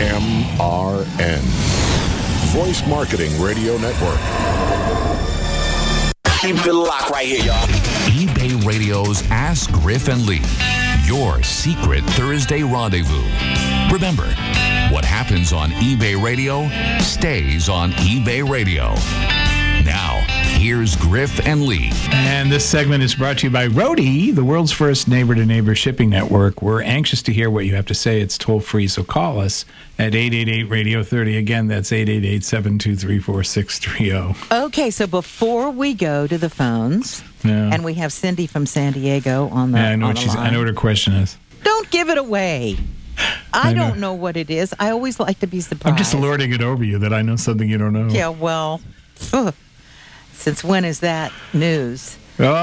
Voice Marketing Radio Network. Keep it locked right here, y'all. eBay Radio's Ask Griff and Lee, your secret Thursday rendezvous. Remember, what happens on eBay Radio stays on eBay Radio. Now, here's Griff and Lee. And this segment is brought to you by Roadie, the world's first neighbor-to-neighbor shipping network. We're anxious to hear what you have to say. It's toll-free, so call us at 888-RADIO-30. Again, that's 888-723-4630. Okay, so before we go to the phones, and we have Cindy from San Diego on the I know on the line. I know what her question is. Don't give it away. I don't know what it is. I always like to be surprised. I'm just lording it over you that I know something you don't know. Yeah, well, since when is that news?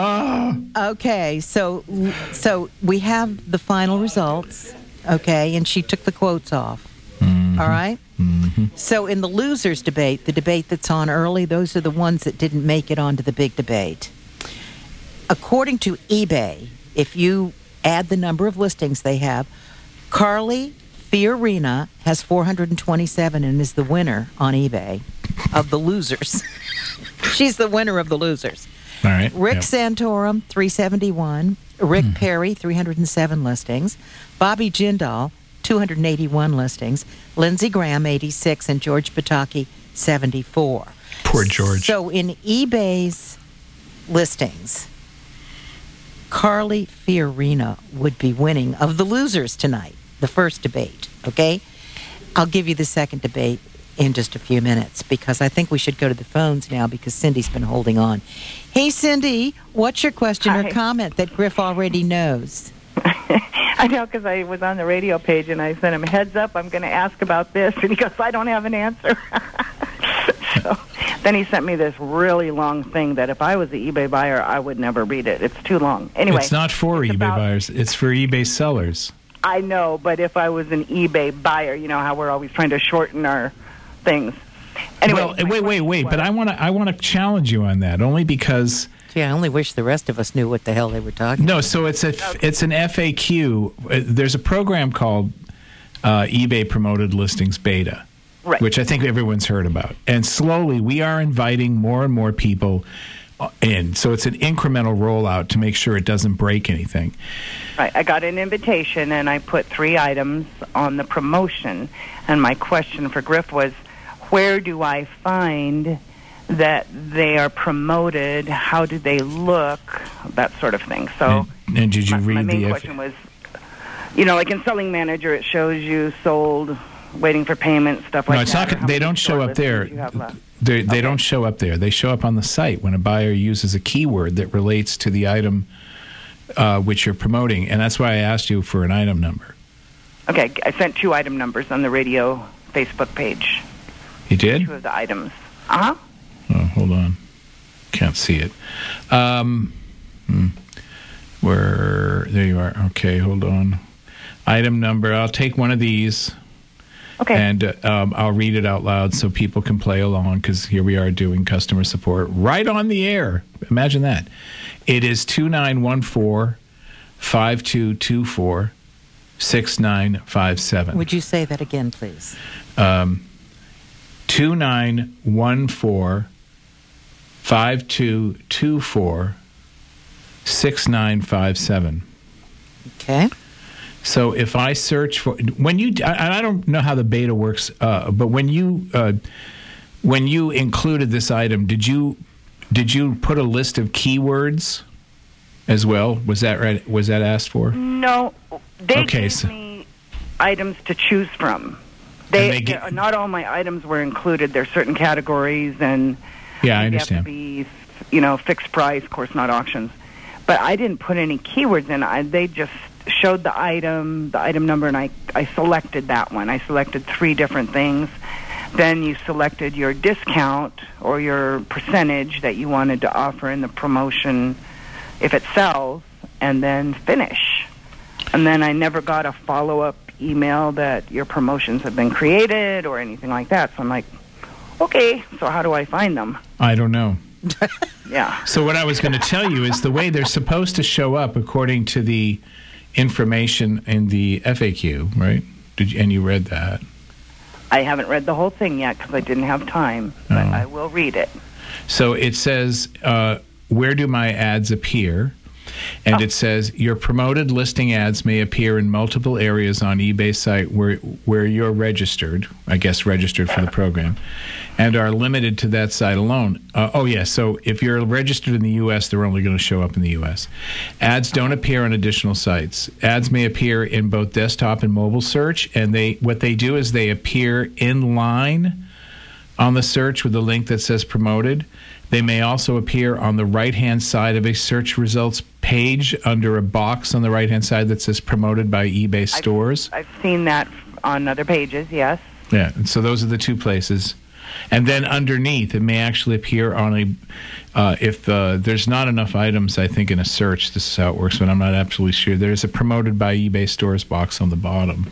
Okay, so we have the final results, okay, and she took the quotes off, all right? Mm-hmm. So in the losers debate, the debate that's on early, those are the ones that didn't make it onto the big debate. According to eBay, if you add the number of listings they have, Carly Fiorina has 427 and is the winner on eBay of the losers. She's the winner of the losers. All right. Rick Santorum, 371. Rick Perry, 307 listings. Bobby Jindal, 281 listings. Lindsey Graham, 86. And George Pataki, 74. Poor George. So in eBay's listings, Carly Fiorina would be winning of the losers tonight, the first debate, okay? I'll give you the second debate in just a few minutes because I think we should go to the phones now because Cindy's been holding on. Hey, Cindy, what's your question or comment that Griff already knows? I know because I was on the radio page and I sent him, heads up, I'm going to ask about this. And he goes, I don't have an answer. So then he sent me this really long thing that if I was the eBay buyer, I would never read it. It's too long. Anyway, it's not for eBay buyers. It's for eBay sellers. I know, but if I was an eBay buyer, you know how we're always trying to shorten our things. Anyway, well, wait. But I want to challenge you on that only because. Gee, I only wish the rest of us knew what the hell they were talking about. No, so it's an FAQ. There's a program called eBay Promoted Listings Beta, right, which I think everyone's heard about. And slowly we are inviting more and more people in. So it's an incremental rollout to make sure it doesn't break anything. Right. I got an invitation, and I put 3 items on the promotion. And my question for Griff was, where do I find that they are promoted? How do they look? That sort of thing. So, and did you read my main question was, you know, like in Selling Manager, it shows you sold, waiting for payment, stuff like that. No, it's not. They don't show up there. They don't show up there. They show up on the site when a buyer uses a keyword that relates to the item which you're promoting, and that's why I asked you for an item number. Okay, I sent 2 item numbers on the radio Facebook page. You did? 2 of the items. Uh-huh. Oh, hold on. Can't see it. Where? There you are. Okay, hold on. Item number. I'll take one of these. Okay. And I'll read it out loud so people can play along because here we are doing customer support right on the air. Imagine that. It is 2914-5224-6957. Would you say that again, please? 2914-5224-6957. Okay. So if I search for I don't know how the beta works, but when you included this item, did you put a list of keywords as well? Was that right? Was that asked for? No, they gave me items to choose from. Not all my items were included. There's certain categories, and I understand. They have to be, fixed price, of course, not auctions. But I didn't put any keywords in. They just showed the item number, and I selected that one. I selected 3 different things. Then you selected your discount or your percentage that you wanted to offer in the promotion if it sells, and then finish. And then I never got a follow-up email that your promotions have been created or anything like that. So I'm like, okay, so how do I find them? I don't know. Yeah. So what I was going to tell you is the way they're supposed to show up according to the information in the FAQ, right? And you read that? I haven't read the whole thing yet because I didn't have time, but I will read it. So it says, where do my ads appear? And it says, your promoted listing ads may appear in multiple areas on eBay site where you're registered, I guess registered for the program, and are limited to that site alone. So if you're registered in the U.S., they're only going to show up in the U.S. Ads don't appear on additional sites. Ads may appear in both desktop and mobile search, and what they do is they appear in line on the search with the link that says promoted. They may also appear on the right-hand side of a search results page under a box on the right-hand side that says promoted by eBay stores. I've seen that on other pages, yes. Yeah, and so those are the two places. And then underneath, it may actually appear on if there's not enough items, I think, in a search, this is how it works, but I'm not absolutely sure. There's a promoted by eBay stores box on the bottom.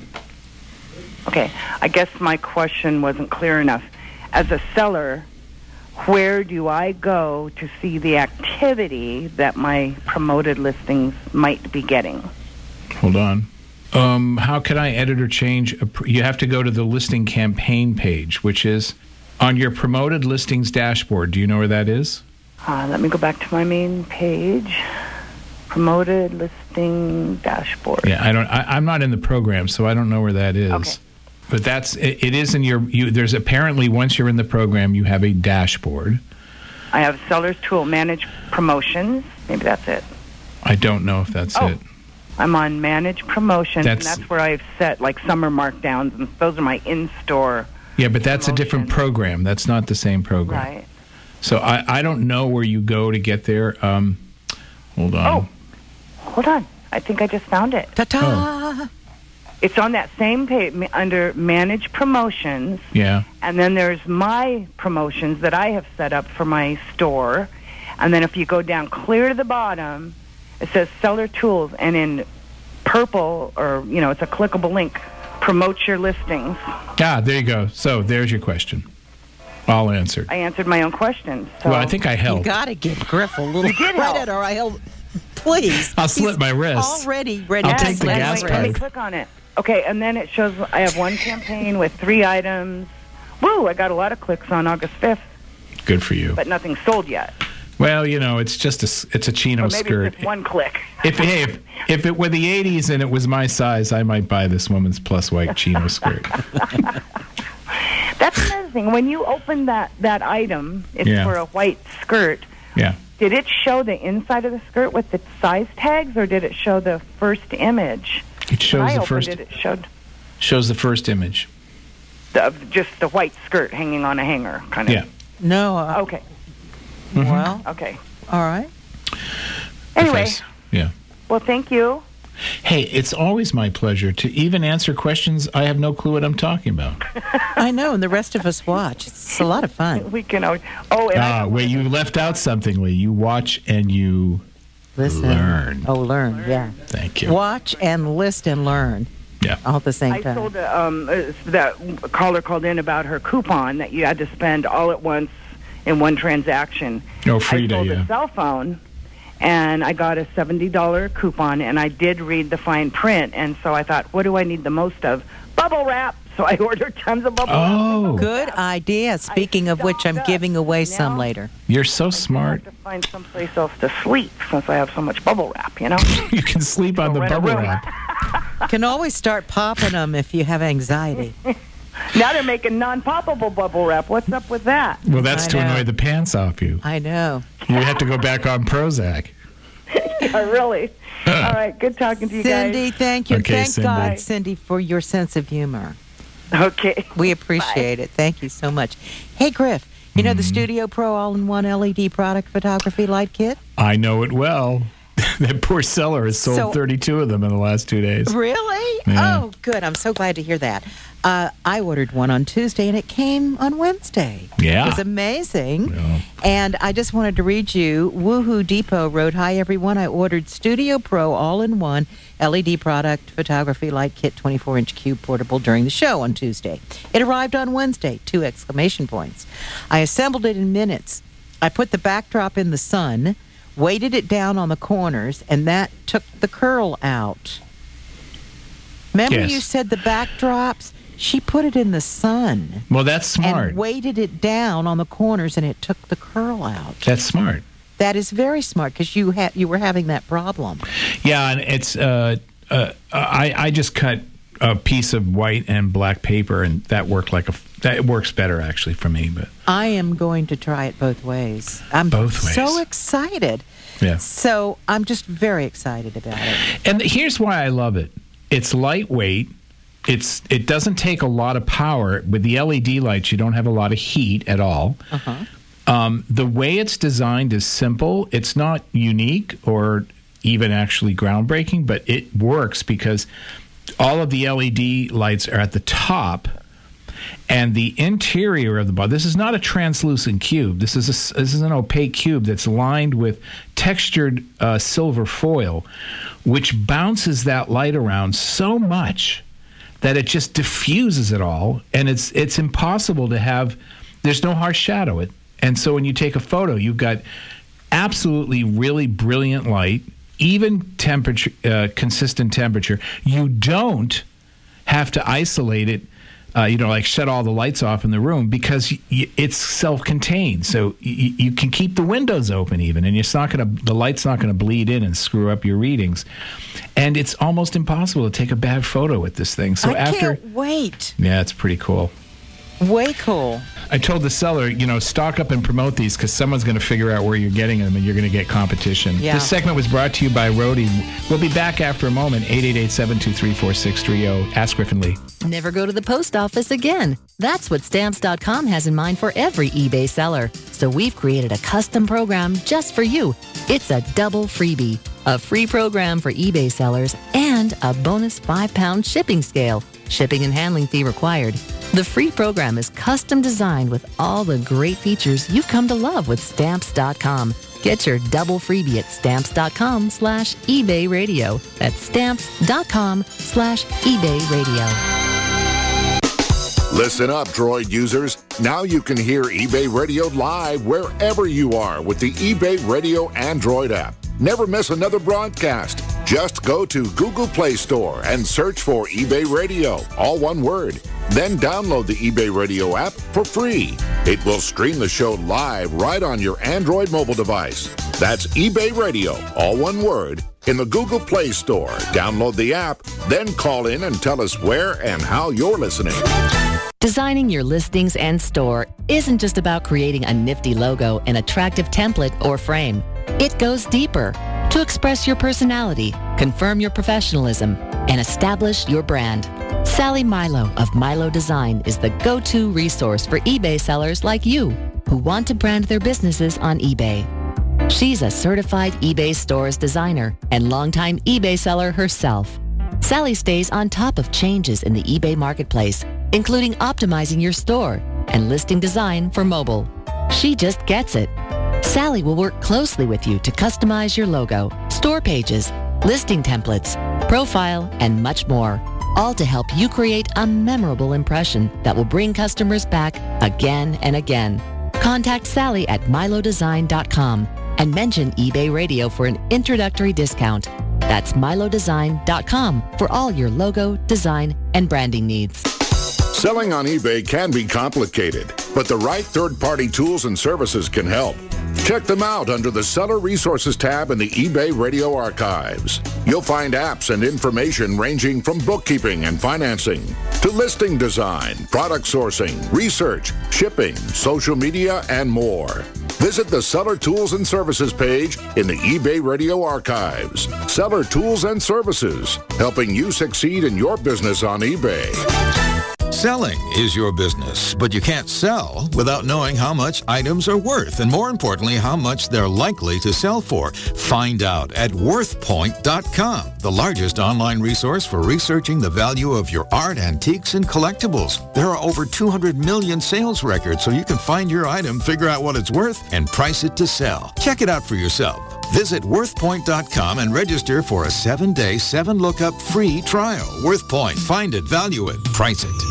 Okay, I guess my question wasn't clear enough. As a seller, where do I go to see the activity that my promoted listings might be getting? Hold on. How can I edit or change? You have to go to the listing campaign page, which is on your promoted listings dashboard. Do you know where that is? Let me go back to my main page. Promoted listing dashboard. Yeah, I'm not in the program, so I don't know where that is. Okay. But it is in there's apparently, once you're in the program, you have a dashboard. I have Seller's Tool, Manage Promotions. Maybe that's it. I don't know if that's it. I'm on Manage Promotions, and that's where I've set like summer markdowns, and those are my in-store. Yeah, but that's a different program. That's not the same program. Right. So I don't know where you go to get there. Hold on. Oh, hold on. I think I just found it. Ta-ta! Oh. It's on that same page under Manage Promotions. Yeah. And then there's my promotions that I have set up for my store. And then if you go down clear to the bottom, it says Seller Tools. And in purple, or, it's a clickable link, promote your listings. Ah, there you go. So there's your question. All answered. I answered my own question. So. Well, I think I helped. You got to give Griff a little credit, or I help. Please. I'll slip my wrist. Already ready. I'll take the gas card. Let me click on it. Okay, and then it shows I have one campaign with 3 items. Woo, I got a lot of clicks on August 5th. Good for you. But nothing sold yet. Well, it's just it's a chino maybe skirt. It's just one click. If it were the 80s and it was my size, I might buy this woman's plus white chino skirt. That's another thing. When you open that item, it's for a white skirt. Yeah. Did it show the inside of the skirt with the size tags, or did it show the first image? It shows the first. It shows the first image. Just the white skirt hanging on a hanger, kind of. Yeah. No. Okay. Mm-hmm. Well. Okay. All right. Anyway. Yeah. Well, thank you. Hey, it's always my pleasure to even answer questions I have no clue what I'm talking about. I know, and the rest of us watch. It's a lot of fun. We can. Wait, you left out something, Lee. You watch and you learn. Oh, learn, yeah. Thank you. Watch and list and learn. Yeah. All at the same time. I told that caller called in about her coupon that you had to spend all at once in one transaction. Oh, Frida, I sold a cell phone, and I got a $70 coupon, and I did read the fine print, and so I thought, what do I need the most of? Bubble wrap. So I ordered tons of bubble wrap. Oh, good idea. Speaking of which, I'm giving away some later. You're so smart. I have to find someplace else to sleep since I have so much bubble wrap, You can sleep on the bubble wrap. Can always start popping them if you have anxiety. Now they're making non-poppable bubble wrap. What's up with that? Well, that's to annoy the pants off you. I know. You have to go back on Prozac. Yeah, really. All right, good talking to you guys. Cindy, thank you. Okay, Thank God, Cindy, for your sense of humor. Okay. We appreciate it. Thank you so much. Hey, Griff, you know the Studio Pro all-in-one LED product photography light kit? I know it well. That poor seller has sold 32 of them in the last 2 days. Really? Yeah. Oh, good. I'm so glad to hear that. I ordered one on Tuesday, and it came on Wednesday. Yeah. It was amazing. Yeah. And I just wanted to read you, Woohoo Depot wrote, "Hi, everyone. I ordered Studio Pro all-in-one LED product photography light kit 24-inch cube portable during the show on Tuesday. It arrived on Wednesday, 2 exclamation points. I assembled it in minutes. I put the backdrop in the sun, weighted it down on the corners, and that took the curl out." Remember you said the backdrops She put it in the sun. Well, that's smart. And weighted it down on the corners, and it took the curl out. That's smart. That is very smart, because you were having that problem. Yeah, and it's I just cut a piece of white and black paper, and that works better actually for me. But I am going to try it both ways. I'm so excited. Yeah. So I'm just very excited about it. And here's why I love it. It's lightweight. It doesn't take a lot of power. With the LED lights, you don't have a lot of heat at all. The way it's designed is simple. It's not unique or even actually groundbreaking, but it works because all of the LED lights are at the top, and the interior of the ball. This is not a translucent cube. This is an opaque cube that's lined with textured silver foil, which bounces that light around so much that it just diffuses it all, and it's impossible to have. There's no harsh shadow. And so when you take a photo, you've got absolutely really brilliant light, even temperature, consistent temperature. You don't have to isolate it, like shut all the lights off in the room, because it's self-contained. So you can keep the windows open even, and the light's not going to bleed in and screw up your readings. And it's almost impossible to take a bad photo with this thing. So I can't wait. Yeah, it's pretty cool. Way cool. I told the seller, stock up and promote these, because someone's going to figure out where you're getting them, and you're going to get competition. Yeah. This segment was brought to you by Rode. We'll be back after a moment. 888-723-4630. Ask Griff and Lee. Never go to the post office again. That's what Stamps.com has in mind for every eBay seller. So we've created a custom program just for you. It's a double freebie. A free program for eBay sellers and a bonus 5-pound shipping scale. Shipping and handling fee required. The free program is custom designed with all the great features you've come to love with Stamps.com. Get your double freebie at Stamps.com/eBay Radio. That's Stamps.com/eBay Radio. Listen up, Droid users. Now you can hear eBay Radio live wherever you are with the eBay Radio Android app. Never miss another broadcast. Just go to Google Play Store and search for eBay Radio, all one word. Then download the eBay Radio app for free. It will stream the show live right on your Android mobile device. That's eBay Radio, all one word, in the Google Play Store. Download the app, then call in and tell us where and how you're listening. Designing your listings and store isn't just about creating a nifty logo, an attractive template, or frame. It goes deeper to express your personality, confirm your professionalism, and establish your brand. Sally Milo of Milo Design is the go-to resource for eBay sellers like you who want to brand their businesses on eBay. She's a certified eBay stores designer and longtime eBay seller herself. Sally stays on top of changes in the eBay marketplace, including optimizing your store and listing design for mobile. She just gets it. Sally will work closely with you to customize your logo, store pages, listing templates, profile, and much more, all to help you create a memorable impression that will bring customers back again and again. Contact Sally at milodesign.com and mention eBay Radio for an introductory discount. That's milodesign.com for all your logo, design, and branding needs. Selling on eBay can be complicated, but the right third-party tools and services can help. Check them out under the Seller Resources tab in the eBay Radio Archives. You'll find apps and information ranging from bookkeeping and financing to listing design, product sourcing, research, shipping, social media, and more. Visit the Seller Tools and Services page in the eBay Radio Archives. Seller Tools and Services, helping you succeed in your business on eBay. Selling is your business, but you can't sell without knowing how much items are worth and, more importantly, how much they're likely to sell for. Find out at worthpoint.com, the largest online resource for researching the value of your art, antiques, and collectibles. There are over 200 million sales records, so you can find your item, figure out what it's worth, and price it to sell. Check it out for yourself. Visit worthpoint.com and register for a 7-day, 7-lookup free trial. WorthPoint. Find it, value it, price it.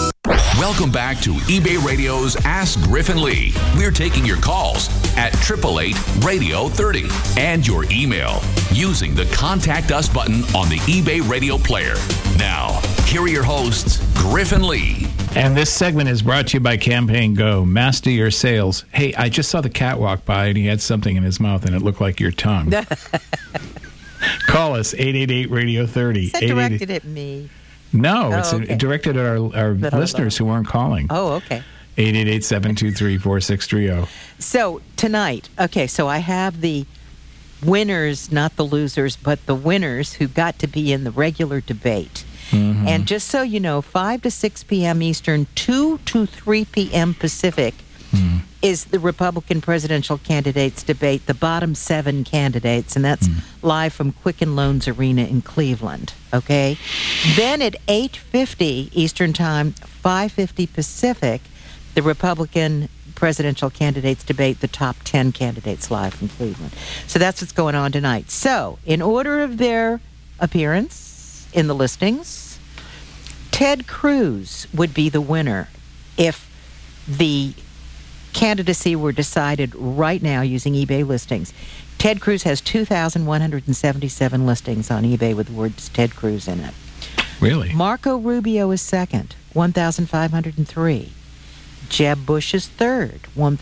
Welcome back to eBay Radio's Ask Griff and Lee. We're taking your calls at 888-RADIO-30 and your email using the Contact Us button on the eBay Radio player. Now, Here are your hosts, Griff and Lee. And this segment is brought to you by Campaign Go. Master your sales. Hey, I just saw the cat walk by, and he had something in his mouth, and it looked like your tongue. Call us, 888-RADIO-30. Is that directed at me? No, it's directed at our listeners who weren't calling. Oh, okay. 888-723-4630. So tonight, so I have the winners, not the losers, but the winners who got to be in the regular debate. Mm-hmm. And just so you know, 5 to 6 p.m. Eastern, 2 to 3 p.m. Pacific is the Republican presidential candidates debate, the bottom 7 candidates, and that's live from Quicken Loans Arena in Cleveland, okay? Then at 8:50 Eastern Time, 5:50 Pacific, the Republican presidential candidates debate, the top 10 candidates live from Cleveland. So that's what's going on tonight. So, in order of their appearance in the listings, Ted Cruz would be the winner if the candidacy were decided right now using eBay listings. Ted Cruz has 2,177 listings on eBay with the words Ted Cruz in it. Really? Marco Rubio is second, 1,503. Jeb Bush is third,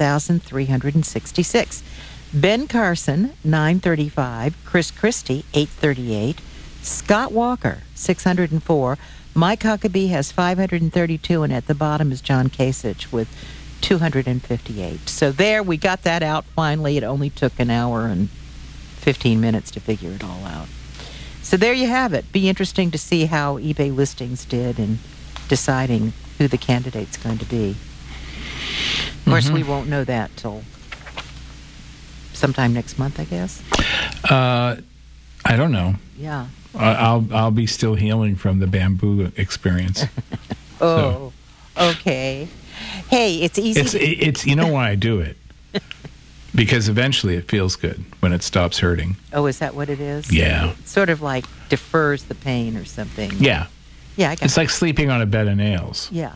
1,366. Ben Carson, 935. Chris Christie, 838. Scott Walker, 604. Mike Huckabee has 532, and at the bottom is John Kasich with 258. So there, we got that out finally. It only took an hour and 15 minutes to figure it all out. So there you have it. Be interesting to see how eBay listings did in deciding who the candidate's going to be. Of course, we won't know that till sometime next month, I guess. I don't know. Yeah. I'll be still healing from the bamboo experience. Okay. Hey, it's easy. It's you know why I do it? Because eventually it feels good when it stops hurting. Oh, is that what it is? Yeah. It sort of like defers the pain or something. Yeah. Yeah, I got It's like sleeping on a bed of nails. Yeah.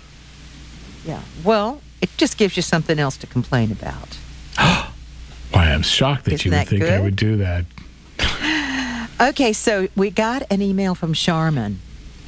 Yeah. Well, it just gives you something else to complain about. Why, I'm shocked that you would think I would do that. Okay, so we got an email from Charmin.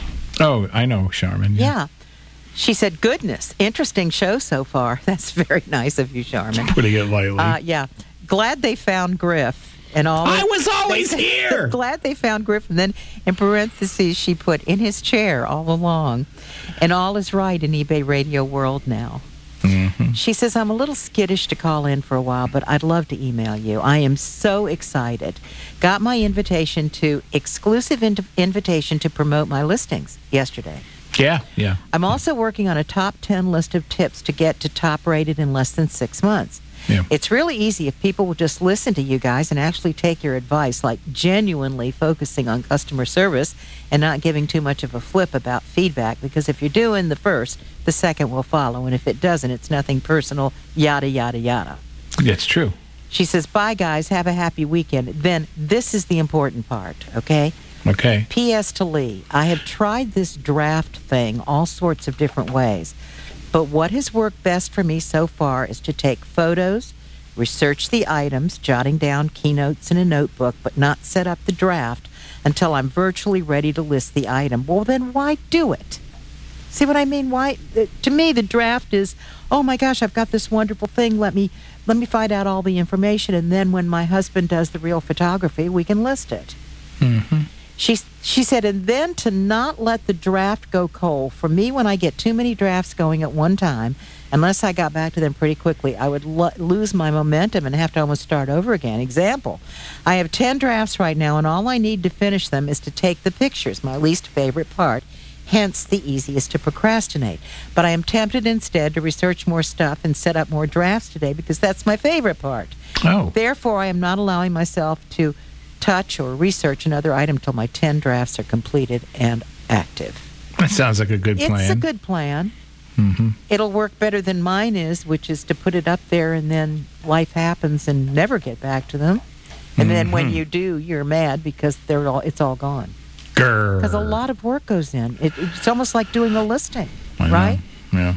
Oh, I know Charmin. Yeah. She said, goodness, interesting show so far. That's very nice of you, Charmin. Putting it lightly. Yeah. Glad they found Griff. And all. I was always here! Glad they found Griff. And then in parentheses, she put, in his chair all along. And all is right in eBay radio world now. Mm-hmm. She says, I'm a little skittish to call in for a while, but I'd love to email you. I am so excited. Got my invitation to exclusive invitation to promote my listings yesterday. Yeah. I'm also working on a top 10 list of tips to get to top rated in less than 6 months. Yeah. It's really easy if people will just listen to you guys and actually take your advice, like genuinely focusing on customer service and not giving too much of a flip about feedback, because if you're doing the first, the second will follow, and if it doesn't, it's nothing personal, yada, yada, yada. That's true. She says, bye, guys. Have a happy weekend. Then this is the important part, okay? Okay. P.S. to Lee, I have tried this draft thing all sorts of different ways. But what has worked best for me so far is to take photos, research the items, jotting down keynotes in a notebook, but not set up the draft until I'm virtually ready to list the item. Well, then why do it? See what I mean? Why? To me, the draft is, oh my gosh, I've got this wonderful thing. Let me find out all the information, and then when my husband does the real photography, we can list it. Mm-hmm. She said, and then to not let the draft go cold. For me, when I get too many drafts going at one time, unless I got back to them pretty quickly, I would lose my momentum and have to almost start over again. Example, I have 10 drafts right now, and all I need to finish them is to take the pictures, my least favorite part, hence the easiest to procrastinate. But I am tempted instead to research more stuff and set up more drafts today because that's my favorite part. Oh. Therefore, I am not allowing myself to touch or research another item till my 10 drafts are completed and active. That sounds like a good plan. It's a good plan. Mm-hmm. It'll work better than mine is, which is to put it up there and then life happens and never get back to them. And then when you do, you're mad because it's all gone. Because a lot of work goes in. It's almost like doing a listing, right? Yeah.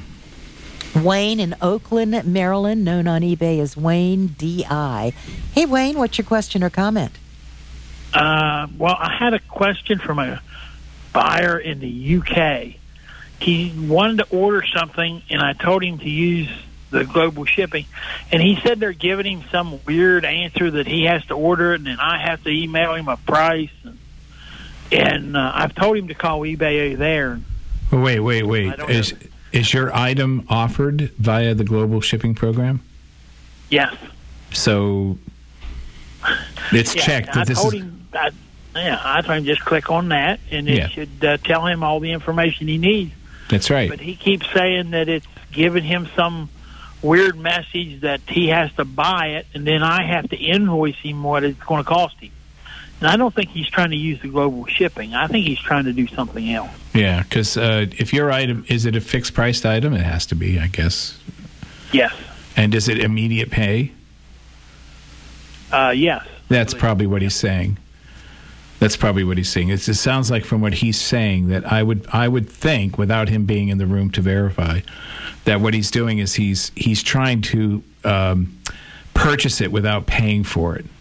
Wayne in Oakland, Maryland, known on eBay as Wayne D.I. Hey, Wayne, what's your question or comment? Well, I had a question for my buyer in the UK. He wanted to order something, and I told him to use the global shipping, and he said they're giving him some weird answer that he has to order it, and then I have to email him a price. And I've told him to call eBay there. Wait. Is your item offered via the global shipping program? Yes. So it's checked. I told him just click on that, and it should tell him all the information he needs. That's right. But he keeps saying that it's giving him some weird message that he has to buy it, and then I have to invoice him what it's going to cost him. And I don't think he's trying to use the global shipping. I think he's trying to do something else. Yeah, because if your item, is it a fixed-priced item? It has to be, I guess. Yes. And is it immediate pay? Yes. That's probably what he's saying. That's probably what he's saying. It sounds like from what he's saying that I would think, without him being in the room to verify, that what he's doing is he's trying to purchase it without paying for it.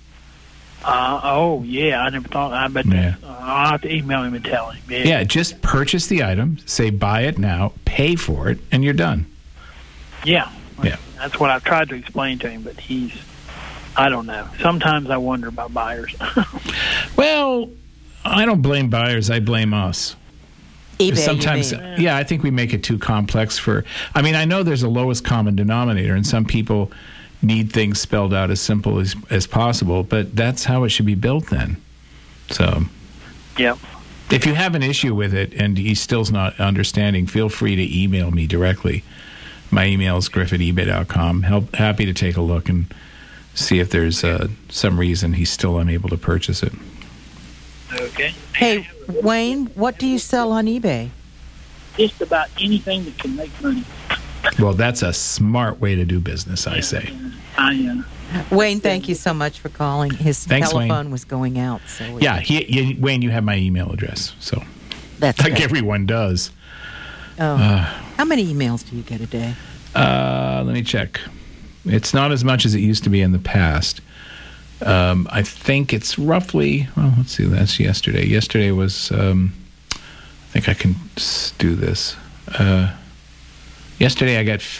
I never thought. I bet. Yeah. I'll have to email him and tell him. Yeah, just purchase the item, say buy it now, pay for it, and you're done. Yeah. That's what I've tried to explain to him, but I don't know. Sometimes I wonder about buyers. Well, I don't blame buyers. I blame us. eBay, sometimes, I think we make it too complex for. I mean, I know there's a lowest common denominator, and some people need things spelled out as simple as possible, but that's how it should be built then. So, yep. If you have an issue with it and he still's not understanding, feel free to email me directly. My email is griff@ebay.com. Happy to take a look and see if there's some reason he's still unable to purchase it. Okay. Hey, Wayne, what do you sell on eBay? Just about anything that can make money. Well, that's a smart way to do business, I say. Wayne, thank you so much for calling. His telephone Wayne. was going out. So Wayne, you have my email address, so that's like good. Everyone does. Oh, how many emails do you get a day? Let me check. It's not as much as it used to be in the past. I think it's roughly. Well, let's see. That's yesterday. Yesterday was. I think I can do this. Yesterday I got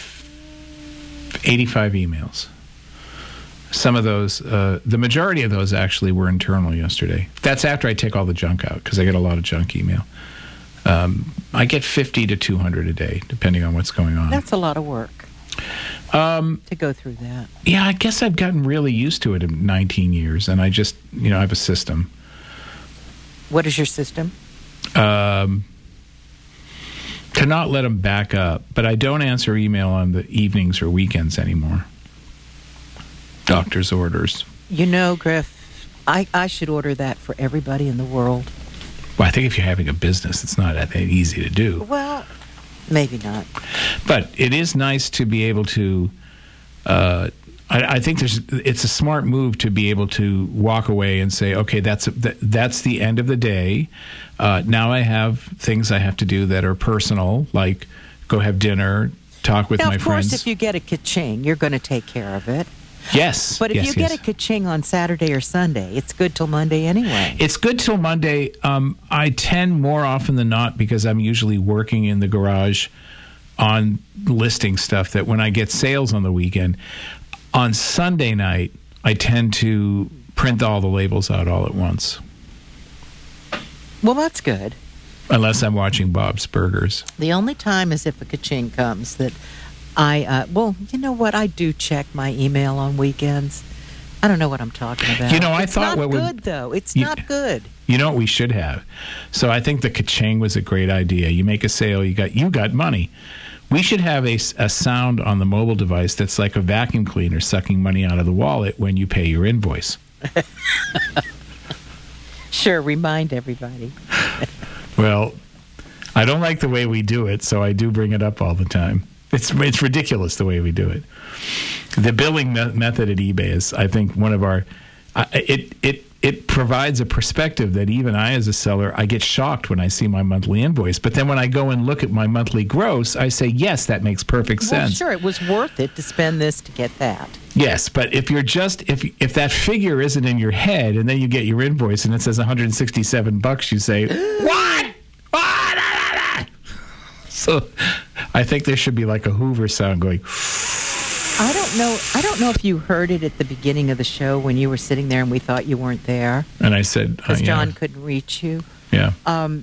85 emails. Some of those, the majority of those actually were internal yesterday. That's after I take all the junk out, because I get a lot of junk email. I get 50 to 200 a day, depending on what's going on. That's a lot of work to go through that. Yeah, I guess I've gotten really used to it in 19 years, and I just, I have a system. What is your system? To not let them back up, but I don't answer email on the evenings or weekends anymore. Doctor's orders. Griff, I should order that for everybody in the world. Well, I think if you're having a business, it's not that easy to do. Well, maybe not. But it is nice to be able to. I think it's a smart move to be able to walk away and say, okay, that's the end of the day. Now I have things I have to do that are personal, like go have dinner, talk with my friends. Of course, if you get a ka-ching, you're going to take care of it. Yes. But if you get a ka-ching on Saturday or Sunday, it's good till Monday anyway. It's good till Monday. I tend more often than not, because I'm usually working in the garage on listing stuff, that when I get sales on the weekend, on Sunday night, I tend to print all the labels out all at once. Well, that's good. Unless I'm watching Bob's Burgers. The only time is if a ka-ching comes that well, you know what? I do check my email on weekends. I don't know what I'm talking about. I thought what would... It's not good, though. It's not good. You know what we should have? So I think the ka-ching was a great idea. You make a sale, you got money. We should have a sound on the mobile device that's like a vacuum cleaner sucking money out of the wallet when you pay your invoice. Sure, remind everybody. Well, I don't like the way we do it, so I do bring it up all the time. It's ridiculous the way we do it. The billing method at eBay is, I think, one of our. It provides a perspective that even I, as a seller, I get shocked when I see my monthly invoice. But then when I go and look at my monthly gross, I say, yes, that makes perfect sense. Well, sure, it was worth it to spend this to get that. Yes, but if you're if that figure isn't in your head, and then you get your invoice and it says $167, you say, what? So I think there should be like a Hoover sound going. I don't know if you heard it at the beginning of the show when you were sitting there and we thought you weren't there. And I said, because John couldn't reach you. Yeah.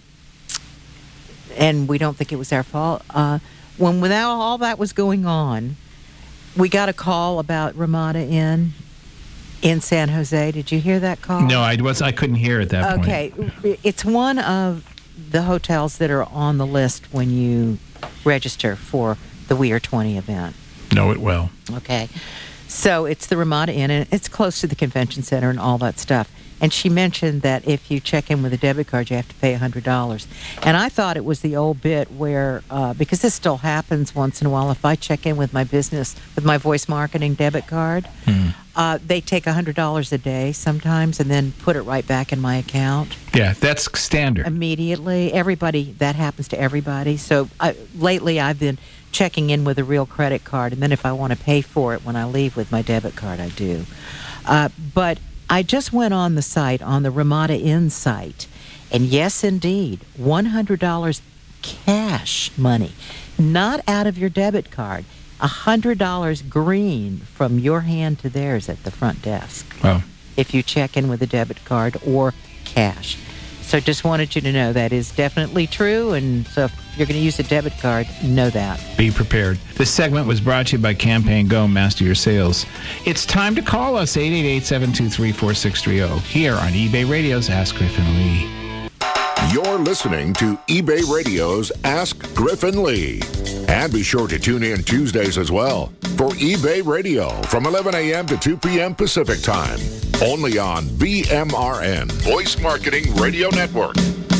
And we don't think it was our fault. When without all that was going on, we got a call about Ramada Inn in San Jose. Did you hear that call? No, I couldn't hear at that point. Okay, it's one of the hotels that are on the list when you register for the We Are 20 event. Know it well. Okay, so it's the Ramada Inn, and it's close to the convention center and all that stuff. And she mentioned that if you check in with a debit card, you have to pay $100. And I thought it was the old bit where, because this still happens once in a while, if I check in with my business, with my voice marketing debit card, they take $100 a day sometimes and then put it right back in my account. Yeah, that's standard. Immediately. That happens to everybody. So lately I've been checking in with a real credit card, and then if I want to pay for it when I leave with my debit card, I do. But I just went on the site, on the Ramada Inn site, and yes, indeed, $100 cash money, not out of your debit card, $100 green from your hand to theirs at the front desk. Wow. If you check in with a debit card or cash. So just wanted you to know that is definitely true, and so if you're going to use a debit card, know that. Be prepared. This segment was brought to you by Campaign Go, Master Your Sales. It's time to call us, 888-723-4630, here on eBay Radio's Ask Griffin Lee. You're listening to eBay Radio's Ask Griffin Lee. And be sure to tune in Tuesdays as well for eBay Radio from 11 a.m. to 2 p.m. Pacific Time. Only on BMRN, Voice Marketing Radio Network.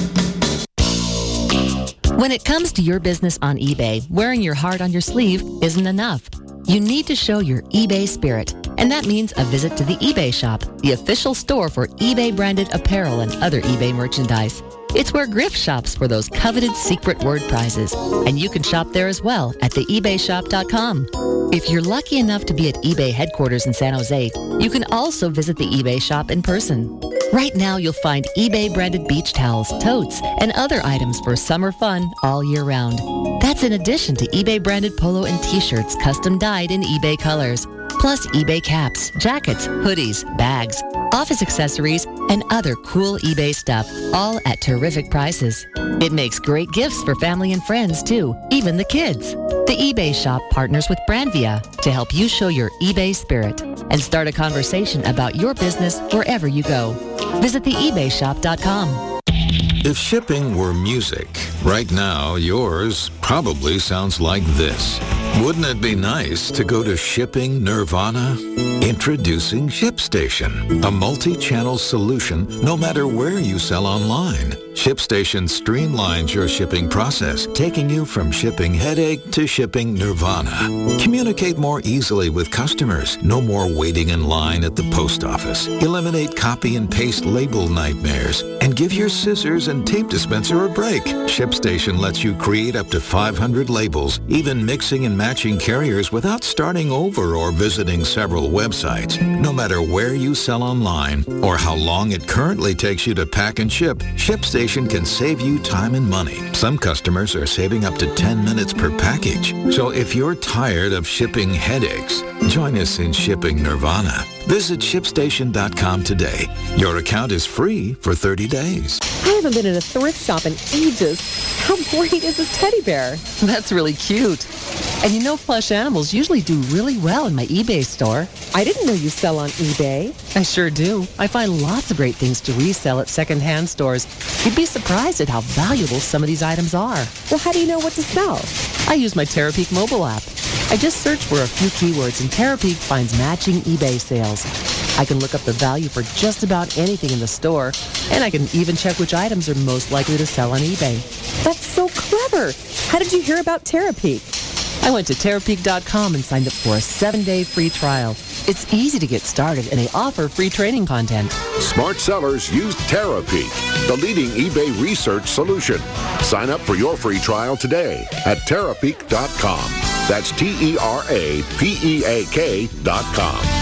When it comes to your business on eBay, wearing your heart on your sleeve isn't enough. You need to show your eBay spirit, and that means a visit to the eBay shop, the official store for eBay-branded apparel and other eBay merchandise. It's where Griff shops for those coveted secret word prizes, and you can shop there as well at theebayshop.com. If you're lucky enough to be at eBay headquarters in San Jose, you can also visit the eBay shop in person. Right now, you'll find eBay-branded beach towels, totes, and other items for summer fun all year round. That's in addition to eBay-branded polo and T-shirts custom dyed in eBay colors, plus eBay caps, jackets, hoodies, bags, office accessories, and other cool eBay stuff, all at terrific prices. It makes great gifts for family and friends, too, even the kids. The eBay shop partners with Brandvia to help you show your eBay spirit and start a conversation about your business wherever you go. Visit theebayshop.com. If shipping were music, right now yours probably sounds like this. Wouldn't it be nice to go to Shipping Nirvana? Introducing ShipStation, a multi-channel solution no matter where you sell online. ShipStation streamlines your shipping process, taking you from shipping headache to shipping nirvana. Communicate more easily with customers. No more waiting in line at the post office. Eliminate copy and paste label nightmares. And give your scissors and tape dispenser a break. ShipStation lets you create up to 500 labels, even mixing and matching carriers without starting over or visiting several websites. No matter where you sell online or how long it currently takes you to pack and ship, ShipStation can save you time and money. Some customers are saving up to 10 minutes per package. So if you're tired of shipping headaches, join us in Shipping Nirvana. Visit ShipStation.com today. Your account is free for 30 days. I haven't been in a thrift shop in ages. How great is this teddy bear? That's really cute. And you know plush animals usually do really well in my eBay store. I didn't know you sell on eBay. I sure do. I find lots of great things to resell at secondhand stores. You'd be surprised at how valuable some of these items are. Well, how do you know what to sell? I use my Terapeak mobile app. I just search for a few keywords and Terapeak finds matching eBay sales. I can look up the value for just about anything in the store, and I can even check which items are most likely to sell on eBay. That's so clever. How did you hear about Terapeak? I went to Terapeak.com and signed up for a 7-day free trial. It's easy to get started, and they offer free training content. Smart sellers use Terapeak, the leading eBay research solution. Sign up for your free trial today at Terapeak.com. That's Terapeak.com.